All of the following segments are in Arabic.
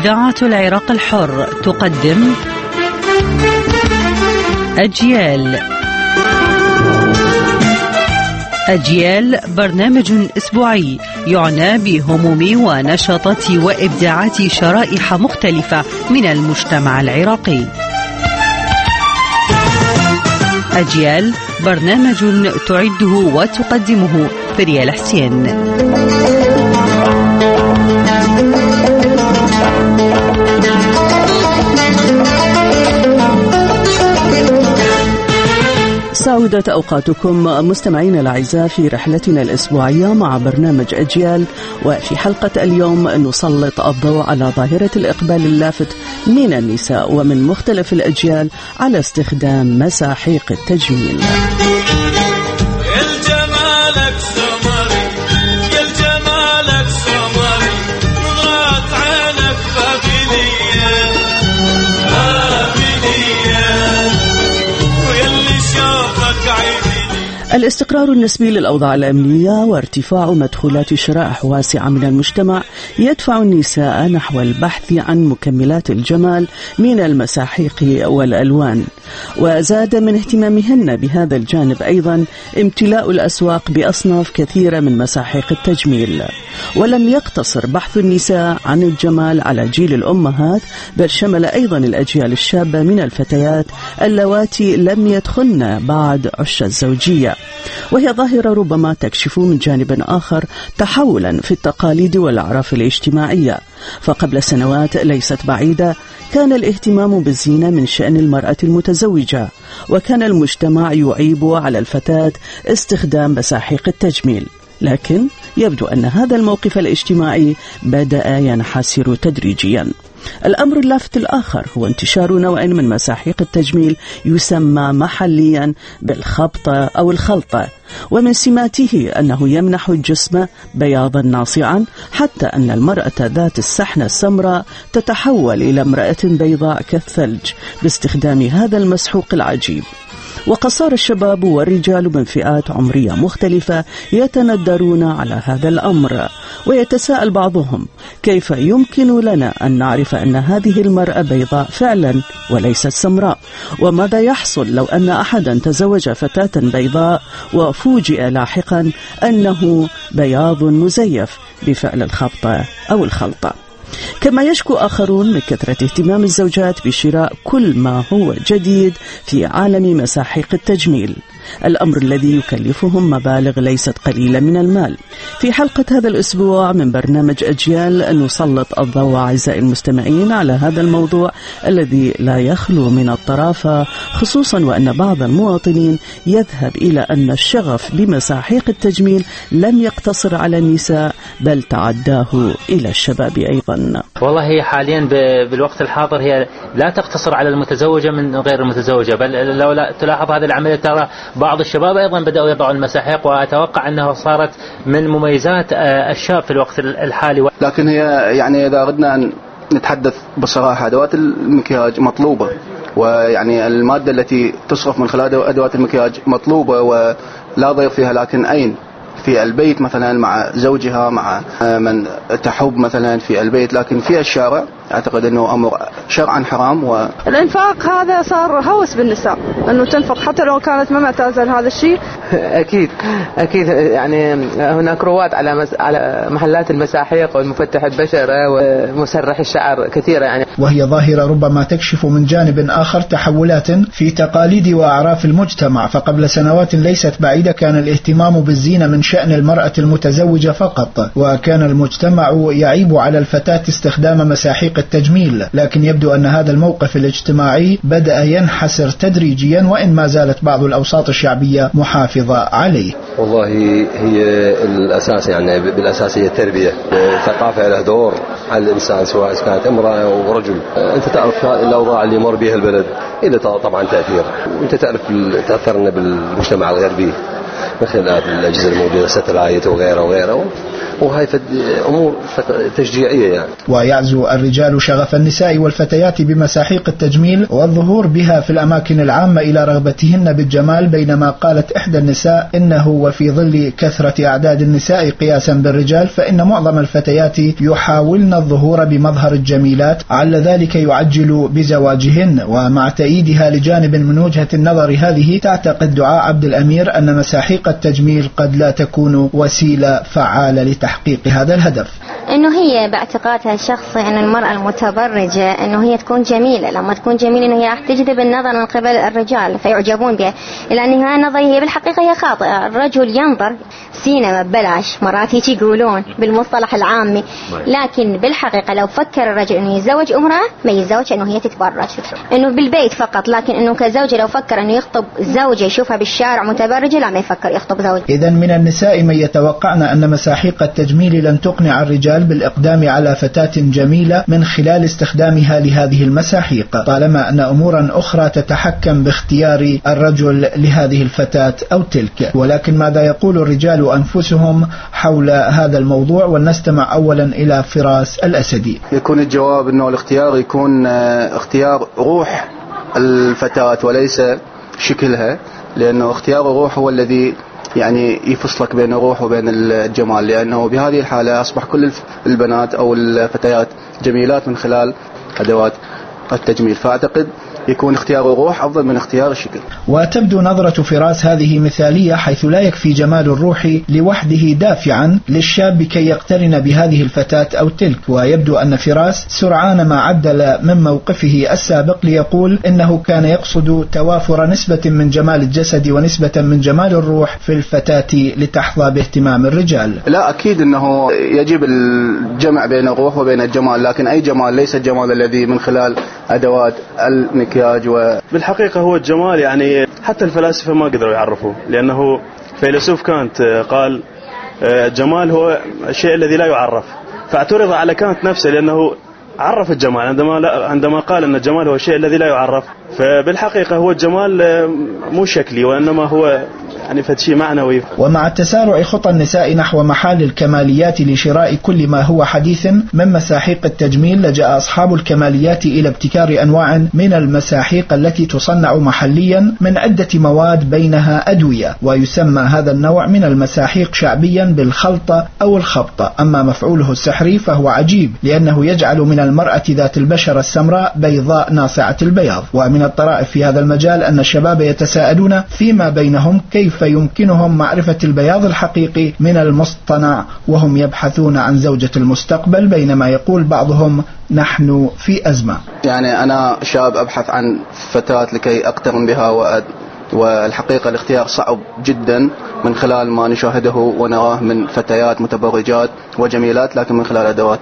إذاعة العراق الحر تقدم أجيال برنامج أسبوعي يعنى بهموم ونشاطات وإبداعات شرائح مختلفة من المجتمع العراقي. أجيال برنامج تعده وتقدمه فريال حسين. سعودت أوقاتكم مستمعين الأعزاء في رحلتنا الأسبوعية مع برنامج أجيال، وفي حلقة اليوم نسلط الضوء على ظاهرة الإقبال اللافت من النساء ومن مختلف الأجيال على استخدام مساحيق التجميل. الاستقرار النسبي للأوضاع الأمنية وارتفاع مدخولات شرائح واسعة من المجتمع يدفع النساء نحو البحث عن مكملات الجمال من المساحيق والألوان، وزاد من اهتمامهن بهذا الجانب أيضا امتلاء الأسواق بأصناف كثيرة من مساحيق التجميل. ولم يقتصر بحث النساء عن الجمال على جيل الأمهات، بل شمل أيضا الأجيال الشابة من الفتيات اللواتي لم يدخلن بعد عش الزوجية، وهي ظاهرة ربما تكشف من جانب آخر تحولا في التقاليد والأعراف الاجتماعية. فقبل سنوات ليست بعيدة كان الاهتمام بالزينة من شأن المرأة المتزوجة، وكان المجتمع يعيب على الفتاة استخدام مساحيق التجميل، لكن يبدو أن هذا الموقف الاجتماعي بدأ ينحسر تدريجيا. الأمر اللافت الآخر هو انتشار نوع من مساحيق التجميل يسمى محليا بالخبطة أو الخلطة، ومن سماته أنه يمنح الجسم بياضا ناصعا، حتى أن المرأة ذات السحنة السمراء تتحول إلى امرأة بيضاء كالثلج باستخدام هذا المسحوق العجيب. وقصار الشباب والرجال من فئات عمرية مختلفة يتندرون على هذا الأمر، ويتساءل بعضهم كيف يمكن لنا أن نعرف أن هذه المرأة بيضاء فعلا وليست سمراء، وماذا يحصل لو أن أحدا تزوج فتاة بيضاء وفوجئ لاحقا أنه بياض مزيف بفعل الخبطة أو الخلطة. كما يشكو آخرون من كثرة اهتمام الزوجات بشراء كل ما هو جديد في عالم مساحيق التجميل، الأمر الذي يكلفهم مبالغ ليست قليلة من المال. في حلقة هذا الأسبوع من برنامج أجيال نسلط الضوء أعزائي المستمعين على هذا الموضوع الذي لا يخلو من الطرافة، خصوصا وأن بعض المواطنين يذهب إلى أن الشغف بمساحيق التجميل لم يقتصر على النساء بل تعداه إلى الشباب أيضا. والله هي حاليا بالوقت الحاضر هي لا تقتصر على المتزوجة من غير المتزوجة، بل لو لا تلاحظ هذه العملية ترى بعض الشباب أيضا بدأوا يضعوا المساحيق، وأتوقع أنها صارت من مميزات الشاب في الوقت الحالي. لكن هي يعني إذا أردنا أن نتحدث بصراحة أدوات المكياج مطلوبة، ويعني المادة التي تصرف من خلال أدوات المكياج مطلوبة ولا ضير فيها، لكن أين؟ في البيت مثلا مع زوجها، مع من تحب مثلا في البيت، لكن في الشارع أعتقد أنه أمر شرعا حرام. الإنفاق هذا صار هوس بالنساء أنه تنفق حتى لو كانت ما معتازة لهذا الشيء. أكيد يعني هناك رواد على محلات المساحيق والمفتح البشرة ومسرح الشعر كثيرة يعني. وهي ظاهرة ربما تكشف من جانب آخر تحولات في تقاليد وأعراف المجتمع. فقبل سنوات ليست بعيدة كان الاهتمام بالزينة من شأن المرأة المتزوجة فقط، وكان المجتمع يعيب على الفتاة استخدام مساحيق التجميل، لكن يبدو أن هذا الموقف الاجتماعي بدأ ينحسر تدريجيا، وإن ما زالت بعض الأوساط الشعبية محافظة عليه. والله هي الأساس يعني بالأساس هي التربية، الثقافة له دور على الإنسان سواء كانت امرأة أو رجل. أنت تعرف الأوضاع اللي يمر بها البلد إلى طبعا تأثير، وأنت تعرف تأثرنا بالمجتمع الغربي، من خلال الأجهزة الموجودة ستلايت وغيره وهي أمور تشجيعية يعني. ويعزو الرجال شغف النساء والفتيات بمساحيق التجميل والظهور بها في الأماكن العامة إلى رغبتهن بالجمال، بينما قالت إحدى النساء إنه وفي ظل كثرة أعداد النساء قياسا بالرجال فإن معظم الفتيات يحاولن الظهور بمظهر الجميلات، على ذلك يعجل بزواجهن. ومع تأييدها لجانب من وجهة النظر هذه، تعتقد دعاء عبد الأمير أن مساحيق التجميل قد لا تكون وسيلة فعالة لتحقيق هذا الهدف. انه هي باعتقادها الشخصي ان المرأة المتبرجة انه هي تكون جميلة، لما تكون جميلة انه هي راح تجذب النظر من قبل الرجال فيعجبون بها، لان هاي النظرية هي بالحقيقة هي خاطئة. الرجل ينظر سينما ببلاش، مرات هيك يقولون بالمصطلح العامي، لكن بالحقيقة لو فكر الرجل انه يتزوج امرأة ما يتزوج انه هي تتبرج، انه بالبيت فقط، لكن انه كزوجة لو فكر انه يخطب زوجة يشوفها بالشارع متبرجة لا ما يفكر يخطب زوجة. اذا من النساء من يتوقعن ان مساحيق التجميل لن تقنع الرجال بالإقدام على فتاة جميلة من خلال استخدامها لهذه المساحيق، طالما أن أمورا أخرى تتحكم باختيار الرجل لهذه الفتاة أو تلك. ولكن ماذا يقول الرجال أنفسهم حول هذا الموضوع؟ ولنستمع أولا إلى فراس الأسدي. يكون الجواب أنه الاختيار يكون اختيار روح الفتاة وليس شكلها، لأنه اختيار الروح هو الذي يعني يفصلك بين الروح وبين الجمال، لأنه بهذه الحالة أصبح كل البنات أو الفتيات جميلات من خلال أدوات التجميل، فأعتقد يكون اختيار الروح أفضل من اختيار الشكل. وتبدو نظرة فراس هذه مثالية، حيث لا يكفي جمال الروح لوحده دافعا للشاب كي يقترن بهذه الفتاة أو تلك. ويبدو أن فراس سرعان ما عدل من موقفه السابق ليقول إنه كان يقصد توافر نسبة من جمال الجسد ونسبة من جمال الروح في الفتاة لتحظى باهتمام الرجال. لا، أكيد أنه يجب الجمع بين الروح وبين الجمال، لكن أي جمال ليس الجمال الذي من خلال أدوات المكياج. بالحقيقة هو الجمال يعني حتى الفلاسفة ما قدروا يعرفوه، لأنه فيلسوف كانت قال الجمال هو الشيء الذي لا يعرف، فاعترض على كانت نفسه لأنه عرف الجمال عندما قال أن الجمال هو الشيء الذي لا يعرف. فبالحقيقة هو الجمال مو شكلي وإنما هو يعني فتشي معنوي. ومع التسارع خطى النساء نحو محال الكماليات لشراء كل ما هو حديث من مساحيق التجميل، لجأ أصحاب الكماليات إلى ابتكار أنواع من المساحيق التي تصنع محليا من عدة مواد بينها أدوية، ويسمى هذا النوع من المساحيق شعبيا بالخلطة أو الخبطة. أما مفعوله السحري فهو عجيب، لأنه يجعل من المرأة ذات البشرة السمراء بيضاء ناصعة البياض. ومن الطرائف في هذا المجال أن الشباب يتساءلون فيما بينهم كيف يمكنهم معرفة البياض الحقيقي من المصطنع وهم يبحثون عن زوجة المستقبل، بينما يقول بعضهم نحن في أزمة. يعني أنا شاب أبحث عن فتاة لكي أقترن بها، والحقيقة الاختيار صعب جدا من خلال ما نشاهده ونراه من فتيات متبرجات وجميلات، لكن من خلال أدوات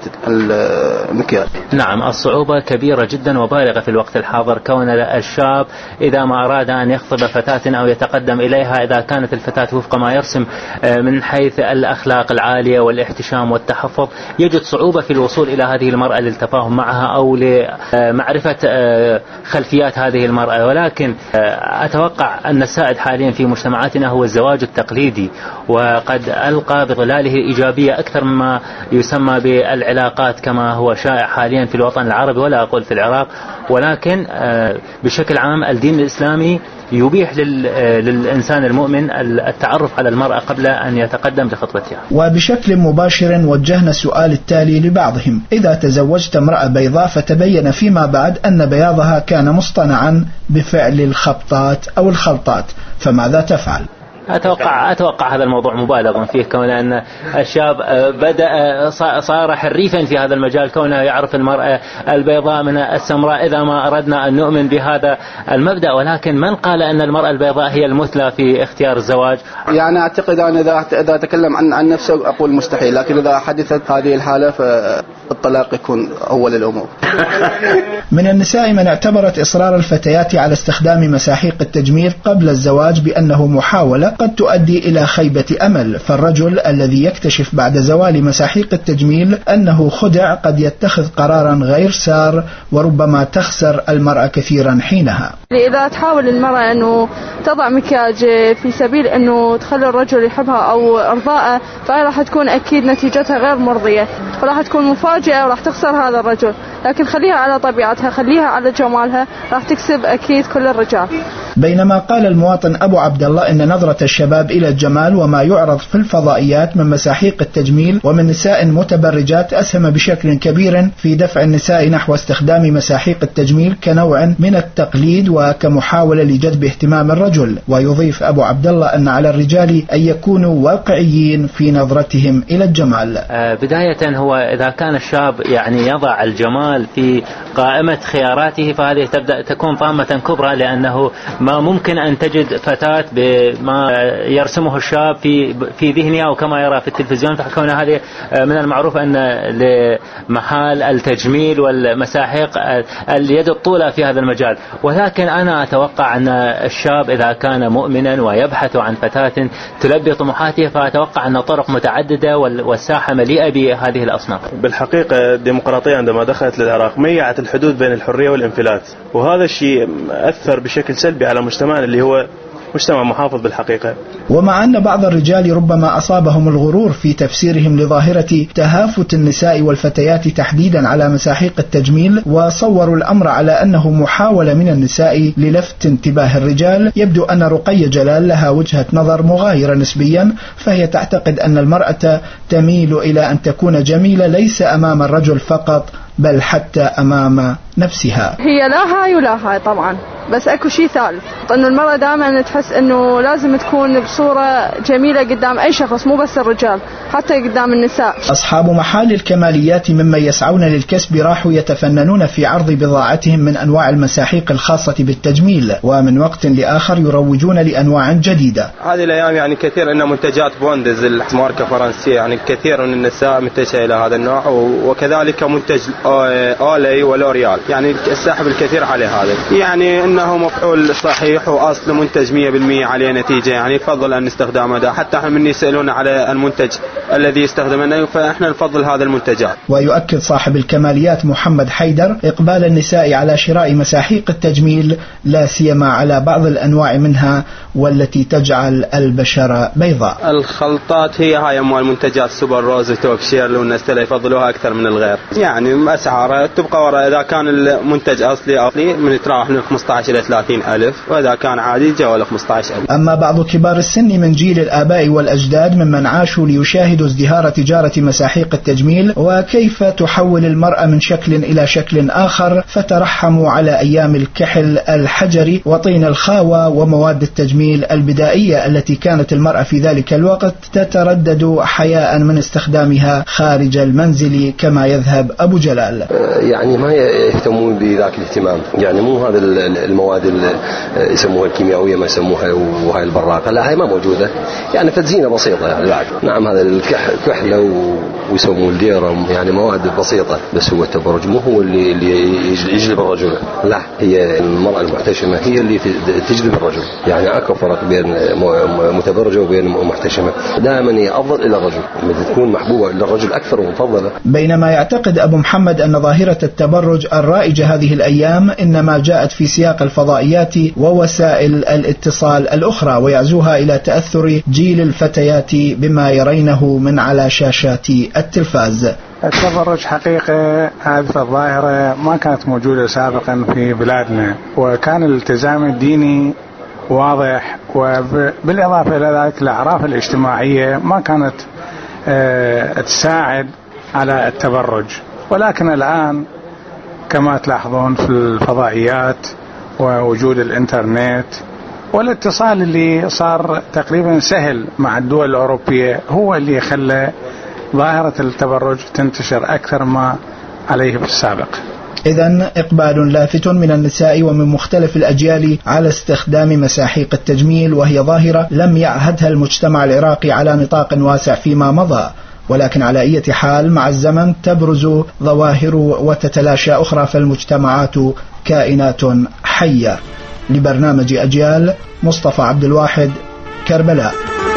المكياج. نعم، الصعوبة كبيرة جدا وبالغة في الوقت الحاضر، كون الشاب إذا ما أراد أن يخطب فتاة أو يتقدم إليها، إذا كانت الفتاة وفق ما يرسم من حيث الأخلاق العالية والاحتشام والتحفظ، يجد صعوبة في الوصول إلى هذه المرأة للتفاهم معها أو لمعرفة خلفيات هذه المرأة. ولكن أتوقع أن السائد حاليا في مجتمعاتنا هو الزواج التقليدي، وقد ألقى بظلاله الإيجابية أكثر مما يسمى بالعلاقات كما هو شائع حاليا في الوطن العربي، ولا أقول في العراق. ولكن بشكل عام الدين الإسلامي يبيح للإنسان المؤمن التعرف على المرأة قبل أن يتقدم لخطبتها. وبشكل مباشر وجهنا السؤال التالي لبعضهم: إذا تزوجت امرأة بيضاء فتبين فيما بعد أن بياضها كان مصطنعا بفعل الخبطات أو الخلطات، فماذا تفعل؟ أتوقع هذا الموضوع مبالغ فيه، كون أن الشاب صار حريفا في هذا المجال، كونه يعرف المرأة البيضاء من السمراء إذا ما أردنا أن نؤمن بهذا المبدأ. ولكن من قال أن المرأة البيضاء هي المثلى في اختيار الزواج؟ يعني أعتقد أن إذا أتكلم عن نفسه أقول مستحيل، لكن إذا حدثت هذه الحالة فالطلاق يكون أول الأمور. من النساء من اعتبرت إصرار الفتيات على استخدام مساحيق التجميل قبل الزواج بأنه محاولة قد تؤدي إلى خيبة أمل، فالرجل الذي يكتشف بعد زوال مساحيق التجميل أنه خدع قد يتخذ قرارا غير سار، وربما تخسر المرأة كثيرا حينها. إذا تحاول المرأة أنه تضع مكياج في سبيل أنه تخلي الرجل يحبها أو إرضاءه، فهي راح تكون أكيد نتيجتها غير مرضية، وراح تكون مفاجئة وراح تخسر هذا الرجل. لكن خليها على طبيعتها، خليها على جمالها، راح تكسب أكيد كل الرجال. بينما قال المواطن أبو عبد الله إن نظرة الشباب إلى الجمال وما يعرض في الفضائيات من مساحيق التجميل ومن نساء متبرجات أسهم بشكل كبير في دفع النساء نحو استخدام مساحيق التجميل كنوع من التقليد وكمحاولة لجذب اهتمام الرجل. ويضيف أبو عبد الله أن على الرجال أن يكونوا واقعيين في نظرتهم إلى الجمال. بداية هو إذا كان الشاب يعني يضع الجمال في قائمة خياراته، فهذه تبدأ تكون طامة كبرى، لأنه ما ممكن أن تجد فتاة بما يرسمه الشاب في ذهنها أو كما يرى في التلفزيون، فكون هذه من المعروف أن لمحال التجميل والمساحيق اليد الطولة في هذا المجال. ولكن أنا أتوقع أن الشاب إذا كان مؤمنا ويبحث عن فتاة تلبي طموحاته، فأتوقع أن طرق متعددة والساحة مليئة بهذه الأصناف. بالحقيقة الديمقراطية عندما دخلت للعراق ميعت الحدود بين الحرية والانفلات، وهذا الشيء أثر بشكل سلبي على مجتمعنا اللي هو مجتمع محافظ بالحقيقة. ومع أن بعض الرجال ربما أصابهم الغرور في تفسيرهم لظاهرة تهافت النساء والفتيات تحديدا على مساحيق التجميل، وصوروا الأمر على أنه محاولة من النساء للفت انتباه الرجال، يبدو أن رقية جلال لها وجهة نظر مغايرة نسبيا، فهي تعتقد أن المرأة تميل إلى أن تكون جميلة ليس أمام الرجل فقط بل حتى أمام نفسها. هي لا هاي ولا هاي طبعا، بس اكو شيء ثالث، انه المرأة دائما تحس انه لازم تكون بصورة جميلة قدام اي شخص، مو بس الرجال، حتى قدام النساء. أصحاب محال الكماليات ممن يسعون للكسب راحوا يتفننون في عرض بضاعتهم من أنواع المساحيق الخاصة بالتجميل، ومن وقت لآخر يروجون لأنواع جديدة. هذه الأيام يعني كثير أن منتجات بوندز الماركة فرنسية، يعني كثير من النساء متجهة إلى هذا النوع، وكذلك منتج أولي ولوريال، يعني الساحب الكثير على هذا، يعني انه مفعول صحيح واصل منتج 100% عليه نتيجه، يعني يفضل ان استخدامه. حتى احنا من يسالون على المنتج الذي يستخدمه، فاحنا نفضل هذا المنتجات. ويؤكد صاحب الكماليات محمد حيدر اقبال النساء على شراء مساحيق التجميل، لا سيما على بعض الانواع منها والتي تجعل البشره بيضاء. الخلطات هي هاي اموال المنتجات سوبر روز وتوب شير، والناس يفضلوها اكثر من الغير، يعني اسعارها تبقى وراء. اذا كان المنتج اصلي من يتراوح من 15 إلى 30,000، وإذا كان عادي جوال 15,000. أما بعض كبار السن من جيل الآباء والأجداد ممن عاشوا ليشاهدوا ازدهار تجارة مساحيق التجميل وكيف تحول المرأة من شكل إلى شكل آخر، فترحموا على أيام الكحل الحجري وطين الخاوة ومواد التجميل البدائية التي كانت المرأة في ذلك الوقت تتردد حياء من استخدامها خارج المنزل كما يذهب أبو جلال. يعني ما يهتمون بذاك الاهتمام، يعني مو هذا المواد اللي يسموها الكيميائية ما يسموها وهاي البراقة، لا هاي ما موجودة، يعني تزيينة بسيطة يعني بعد. نعم هذا الكحلة ويسموه الديرم، يعني مواد بسيطة، بس هو التبرج مو هو اللي يجلب الرجل، لا هي المرأة المحتشمة هي اللي تجلب الرجل. يعني اكو فرق بين متبرجة وبين محتشمة، دائما هي أفضل إلى الرجل، تكون محبوبة للرجل أكثر ومفضلة. بينما يعتقد أبو محمد أن ظاهرة التبرج الرائجة هذه الأيام إنما جاءت في سياق الفضائيات ووسائل الاتصال الأخرى، ويعزوها إلى تأثر جيل الفتيات بما يرينه من على شاشات التلفاز. التبرج حقيقة هذه الظاهرة ما كانت موجودة سابقا في بلادنا، وكان الالتزام الديني واضح، وبالإضافة إلى ذلك الأعراف الاجتماعية ما كانت تساعد على التبرج. ولكن الآن كما تلاحظون في الفضائيات ووجود الإنترنت والاتصال اللي صار تقريبا سهل مع الدول الأوروبية هو اللي خلى ظاهرة التبرج تنتشر أكثر ما عليه في السابق. إذن إقبال لافت من النساء ومن مختلف الأجيال على استخدام مساحيق التجميل، وهي ظاهرة لم يعهدها المجتمع العراقي على نطاق واسع فيما مضى، ولكن على أي حال مع الزمن تبرز ظواهر وتتلاشى أخرى، فالمجتمعات كائنات حية. لبرنامج أجيال، مصطفى عبد الواحد، كربلاء.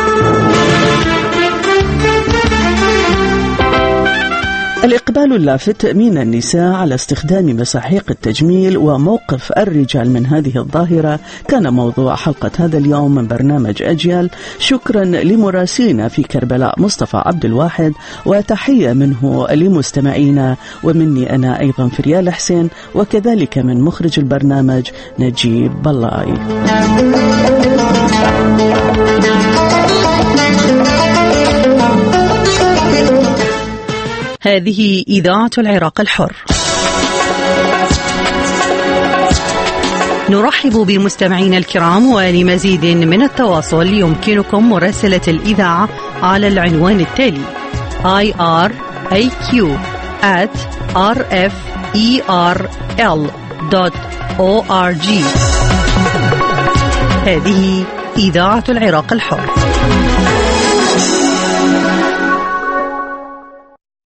الإقبال اللافت من النساء على استخدام مساحيق التجميل وموقف الرجال من هذه الظاهرة كان موضوع حلقة هذا اليوم من برنامج أجيال. شكرا لمراسلنا في كربلاء مصطفى عبد الواحد، وتحية منه لمستمعينا ومني أنا أيضا فريال حسين، وكذلك من مخرج البرنامج نجيب بلاي. هذه إذاعة العراق الحر. نرحب بمستمعينا الكرام، ولمزيد من التواصل يمكنكم مراسلة الإذاعة على العنوان التالي: iraq@rferl.org. هذه إذاعة العراق الحر.